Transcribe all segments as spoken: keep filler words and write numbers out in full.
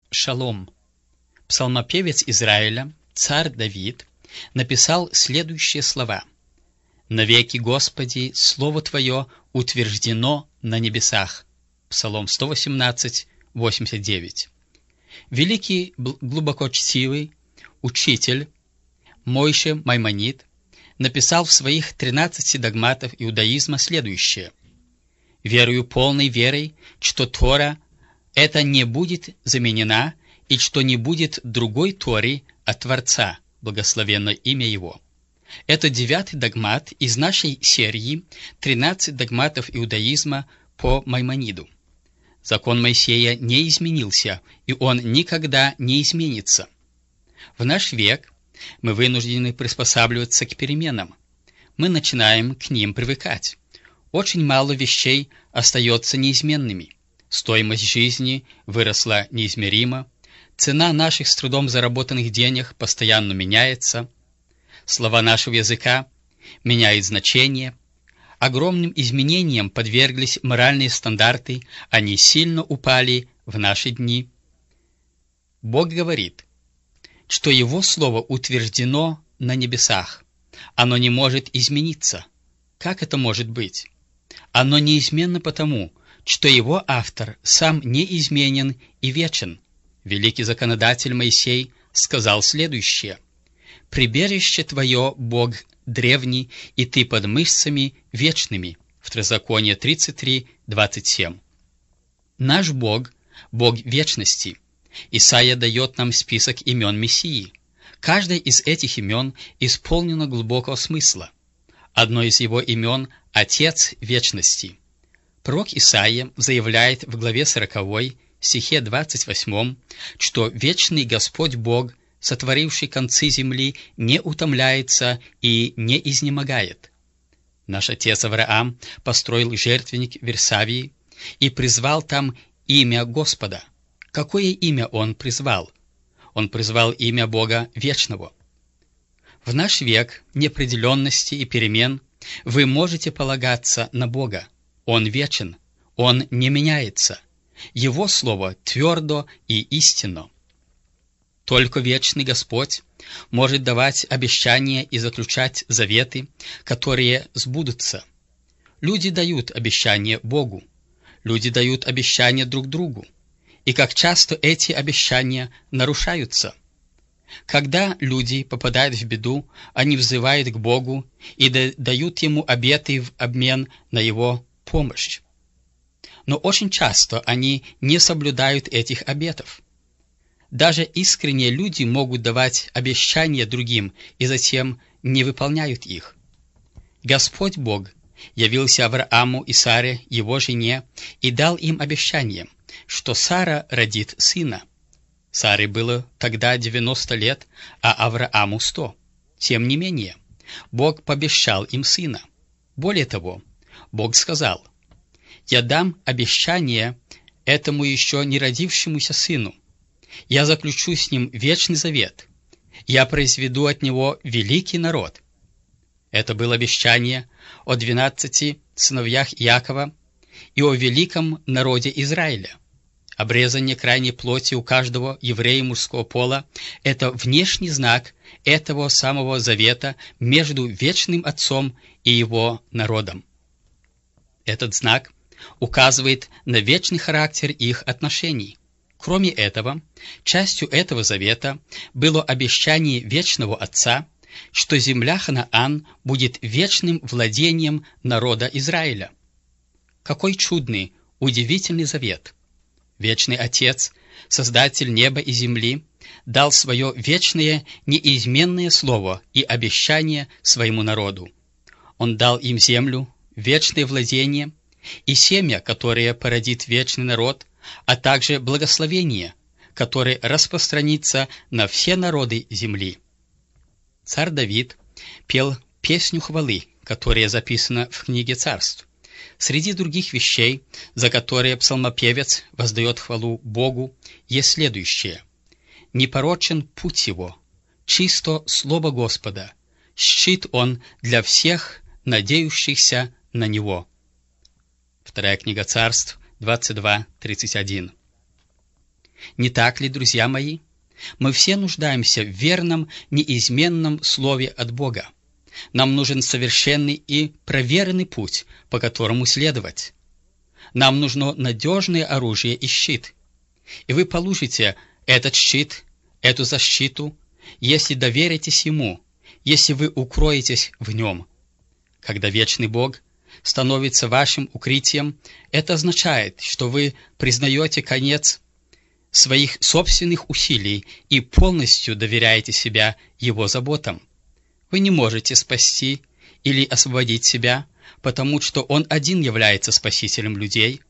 Шалом. Псалмопевец Израиля, царь Давид, написал следующие слова: «Навеки, Господи, Слово Твое утверждено на небесах». Псалом сто восемнадцать, восемьдесят девять. Великий, глубоко чтивый учитель Мойше Маймонид написал в своих тринадцати догматах иудаизма следующее: «Верую полной верой, что Тора эта не будет заменена, и что не будет другой Торы от Творца, благословенно имя Его». Это девятый догмат из нашей серии «тринадцать догматов иудаизма» по Маймониду. Закон Моисея не изменился, и он никогда не изменится. В наш век мы вынуждены приспосабливаться к переменам. Мы начинаем к ним привыкать. Очень мало вещей остается неизменными. Стоимость жизни выросла неизмеримо. Цена наших с трудом заработанных денег постоянно меняется. Слова нашего языка меняют значение. Огромным изменениям подверглись моральные стандарты, они сильно упали в наши дни. Бог говорит, что Его Слово утверждено на небесах. Оно не может измениться. Как это может быть? Оно неизменно потому, что Его автор сам неизменен и вечен. Великий законодатель Моисей сказал следующее: «Прибежище Твое, Бог древний, и Ты под мышцами вечными». Второзаконие тридцать три, двадцать семь. Наш Бог – Бог вечности. Исайя дает нам список имен Мессии. Каждое из этих имен исполнено глубокого смысла. Одно из его имен – Отец вечности. Пророк Исайя заявляет в главе сороковой, стихе двадцать восьмом, что вечный Господь Бог, сотворивший концы земли, не утомляется и не изнемогает. Наш отец Авраам построил жертвенник в Вирсавии и призвал там имя Господа. Какое имя он призвал? Он призвал имя Бога Вечного. В наш век неопределенности и перемен вы можете полагаться на Бога. Он вечен, Он не меняется. Его Слово твердо и истинно. Только вечный Господь может давать обещания и заключать заветы, которые сбудутся. Люди дают обещания Богу, люди дают обещания друг другу. И как часто эти обещания нарушаются. Когда люди попадают в беду, они взывают к Богу и дают Ему обеты в обмен на Его помощь. Но очень часто они не соблюдают этих обетов. Даже искренние люди могут давать обещания другим и затем не выполняют их. Господь Бог явился Аврааму и Саре, его жене, и дал им обещание, что Сара родит сына. Саре было тогда девяносто лет, а Аврааму сто. Тем не менее, Бог пообещал им сына. Более того, Бог сказал: «Я дам обещание этому еще не родившемуся сыну. Я заключу с ним вечный завет. Я произведу от него великий народ». Это было обещание о двенадцати сыновьях Иакова и о великом народе Израиля. Обрезание крайней плоти у каждого еврея мужского пола – это внешний знак этого самого завета между вечным Отцом и Его народом. Этот знак указывает на вечный характер их отношений. Кроме этого, частью этого завета было обещание вечного Отца, что земля Ханаан будет вечным владением народа Израиля. Какой чудный, удивительный завет! Вечный Отец, Создатель неба и земли, дал свое вечное, неизменное слово и обещание своему народу. Он дал им землю, вечное владение и семя, которое породит вечный народ, а также благословение, которое распространится на все народы земли. Царь Давид пел песню хвалы, которая записана в книге Царств. Среди других вещей, за которые псалмопевец воздает хвалу Богу, есть следующее: «Непорочен путь его, чисто слово Господа, щит он для всех, надеющихся на него». Вторая книга Царств, двадцать два, тридцать один. Не так ли, друзья мои? Мы все нуждаемся в верном, неизменном слове от Бога. Нам нужен совершенный и проверенный путь, по которому следовать. Нам нужно надежное оружие и щит. И вы получите этот щит, эту защиту, если доверитесь Ему, если вы укроетесь в Нем. Когда вечный Бог становится вашим укрытием, это означает, что вы признаете конец своих собственных усилий и полностью доверяете себя Его заботам. Вы не можете спасти или освободить себя, потому что Он один является спасителем людей.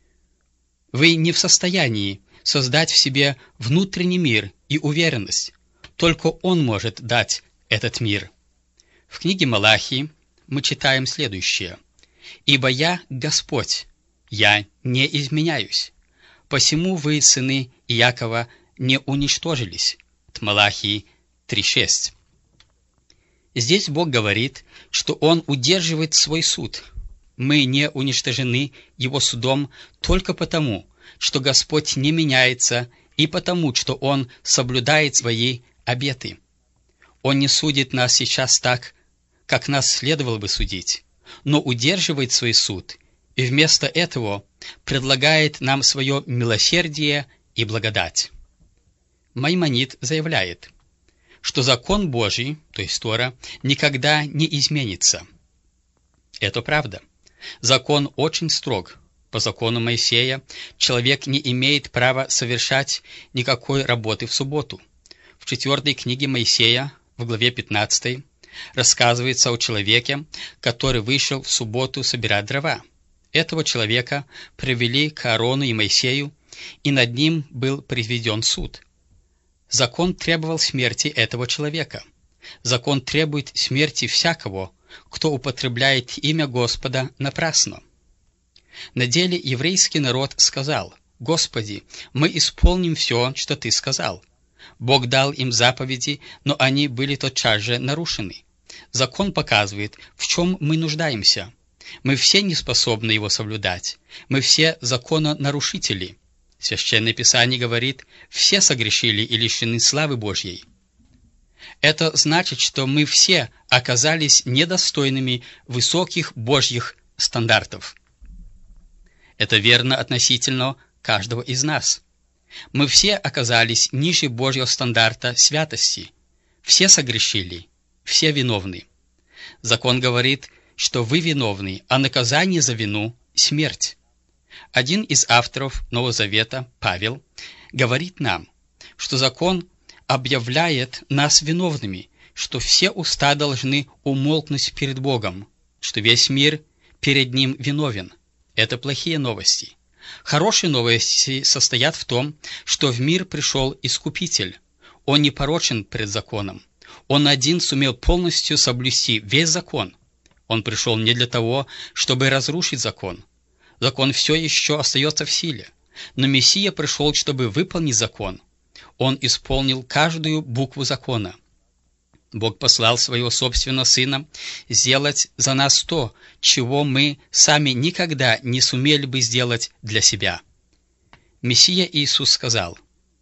Вы не в состоянии создать в себе внутренний мир и уверенность. Только Он может дать этот мир. В книге Малахии мы читаем следующее. «Ибо я Господь, я не изменяюсь. Посему вы, сыны Иакова, не уничтожились». От Малахии три шесть. Здесь Бог говорит, что Он удерживает свой суд. Мы не уничтожены Его судом только потому, что Господь не меняется, и потому, что Он соблюдает свои обеты. Он не судит нас сейчас так, как нас следовало бы судить, но удерживает свой суд, и вместо этого предлагает нам свое милосердие и благодать. Маймонид заявляет, что закон Божий, то есть Тора, никогда не изменится. Это правда. Закон очень строг. По закону Моисея человек не имеет права совершать никакой работы в субботу. В четвертой книге Моисея, в главе пятнадцатой, рассказывается о человеке, который вышел в субботу собирать дрова. Этого человека привели к Аарону и Моисею, и над ним был произведен суд. Закон требовал смерти этого человека. Закон требует смерти всякого, кто употребляет имя Господа напрасно. На деле еврейский народ сказал: «Господи, мы исполним все, что Ты сказал». Бог дал им заповеди, но они были тотчас же нарушены. Закон показывает, в чем мы нуждаемся. Мы все не способны его соблюдать. Мы все закононарушители. Священное Писание говорит, все согрешили и лишены славы Божьей. Это значит, что мы все оказались недостойными высоких Божьих стандартов. Это верно относительно каждого из нас. Мы все оказались ниже Божьего стандарта святости. Все согрешили, все виновны. Закон говорит, что вы виновны, а наказание за вину – смерть. Один из авторов Нового Завета, Павел, говорит нам, что закон объявляет нас виновными, что все уста должны умолкнуть перед Богом, что весь мир перед Ним виновен. Это плохие новости. Хорошие новости состоят в том, что в мир пришел Искупитель. Он не порочен пред законом. Он один сумел полностью соблюсти весь закон. Он пришел не для того, чтобы разрушить закон. Закон все еще остается в силе. Но Мессия пришел, чтобы выполнить закон. Он исполнил каждую букву закона. Бог послал своего собственного Сына сделать за нас то, чего мы сами никогда не сумели бы сделать для себя. Мессия Иисус сказал: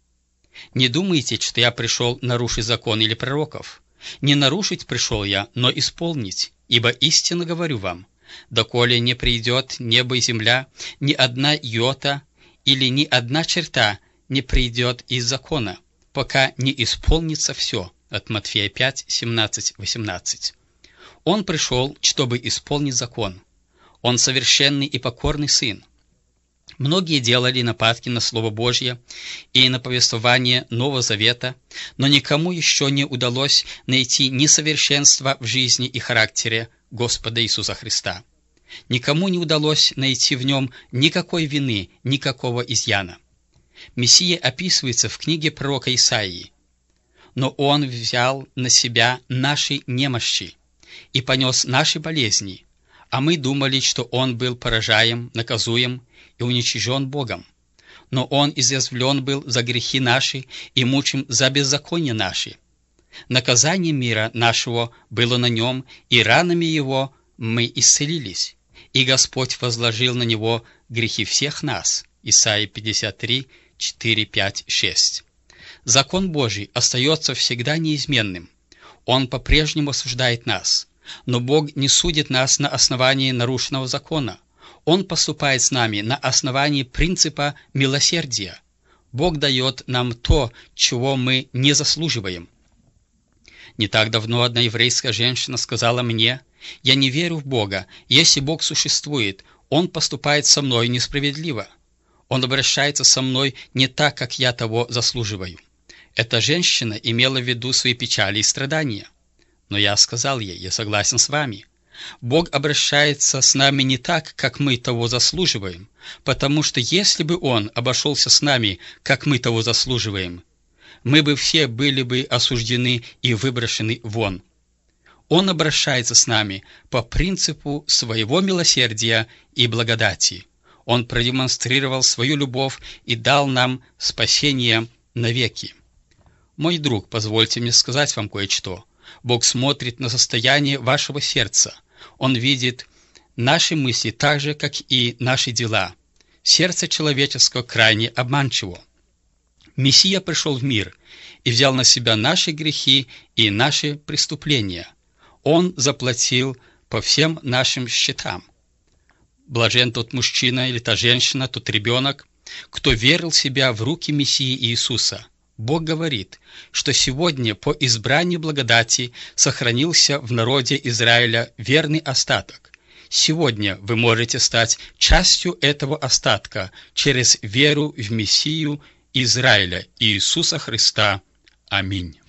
«Не думайте, что я пришел нарушить закон или пророков. Не нарушить пришел я, но исполнить. Ибо истинно говорю вам, доколе не придет небо и земля, ни одна йота или ни одна черта не придет из закона, пока не исполнится все». От Матфея пять, семнадцать, восемнадцать. Он пришел, чтобы исполнить закон. Он совершенный и покорный Сын. Многие делали нападки на Слово Божье и на повествование Нового Завета, но никому еще не удалось найти несовершенства в жизни и характере Господа Иисуса Христа. Никому не удалось найти в Нем никакой вины, никакого изъяна. Мессия описывается в книге пророка Исаии. «Но Он взял на себя наши немощи и понес наши болезни, а мы думали, что Он был поражаем, наказуем и уничижен Богом. Но Он изъязвлен был за грехи наши и мучим за беззакония наши. Наказание мира нашего было на Нем, и ранами Его мы исцелились. И Господь возложил на Него грехи всех нас». Исайя пятьдесят три, четыре, пять, шесть. Закон Божий остается всегда неизменным. Он по-прежнему осуждает нас. Но Бог не судит нас на основании нарушенного закона. Он поступает с нами на основании принципа милосердия. Бог дает нам то, чего мы не заслуживаем. Не так давно одна еврейская женщина сказала мне: «Я не верю в Бога. Если Бог существует, Он поступает со мной несправедливо. Он обращается со мной не так, как я того заслуживаю». Эта женщина имела в виду свои печали и страдания. Но я сказал ей: я согласен с вами. Бог обращается с нами не так, как мы того заслуживаем, потому что если бы Он обошелся с нами, как мы того заслуживаем, мы бы все были бы осуждены и выброшены вон. Он обращается с нами по принципу своего милосердия и благодати. Он продемонстрировал свою любовь и дал нам спасение навеки. Мой друг, позвольте мне сказать вам кое-что. Бог смотрит на состояние вашего сердца. Он видит наши мысли так же, как и наши дела. Сердце человеческое крайне обманчиво. Мессия пришел в мир и взял на себя наши грехи и наши преступления. Он заплатил по всем нашим счетам. Блажен тот мужчина или та женщина, тот ребенок, кто верил себя в руки Мессии Иисуса. Бог говорит, что сегодня по избранию благодати сохранился в народе Израиля верный остаток. Сегодня вы можете стать частью этого остатка через веру в Мессию Израиля Иисуса Христа. Аминь.